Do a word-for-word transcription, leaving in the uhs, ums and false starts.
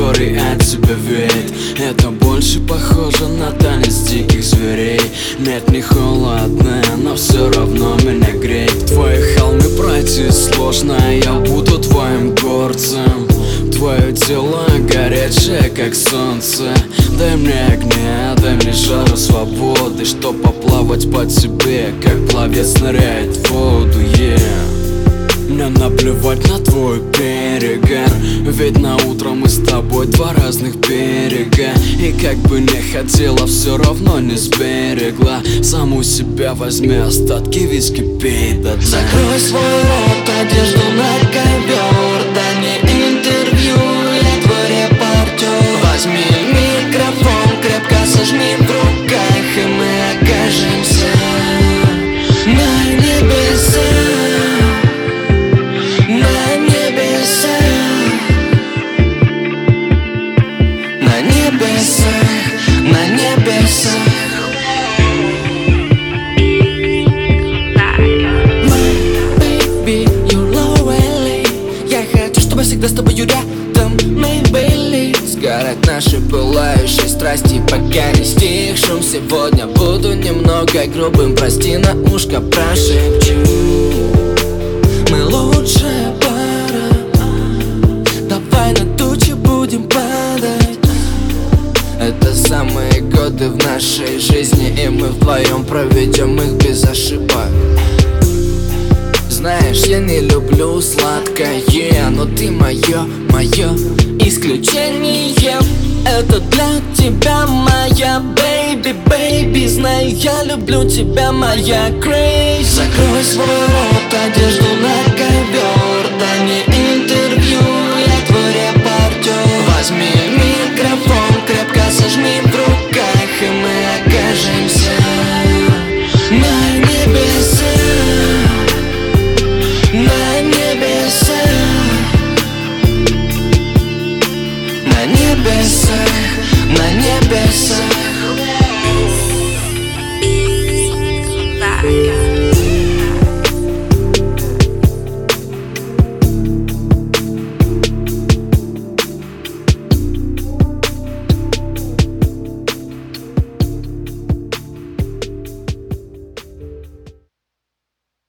который от тебя веет. Это больше похоже на танец диких зверей. Нет, не холодно, но все равно меня греет. Твои холмы пройти сложно, я буду твоим горцем. Твое тело горячее, как солнце. Дай мне огня, дай мне жару свободы, чтоб поплавать по тебе, как пловец ныряет в воду, yeah. Мне наплевать на твой перегар, ведь на утро мы с тобой два разных берега. И как бы не хотела, все равно не сберегла. Саму себя возьми, остатки виски пей до дна. Закрой свой рот, одежду на ковер. Дай мне интервью, я твой репортер. Возьми микрофон, крепко сожми в руках, и мы окажемся на небесах. На небесах, на небесах, на небесах. My baby, you're lonely. Я хочу, чтобы всегда с тобою рядом. Maybelline. Сгорать наши пылающие страсти, пока не стих шум. Сегодня буду немного грубым, прости, на ушко прошепчу. Мы лучшая пара, давай на тучи будем падать. Это самые годы в нашей жизни, и мы вдвоем проведем их без ошибок. Знаешь, я не люблю сладкое, но ты мое, мое исключение. Это для тебя, моя baby, baby. Знаю, я люблю тебя, моя crazy. Закрой свой рот, одежду на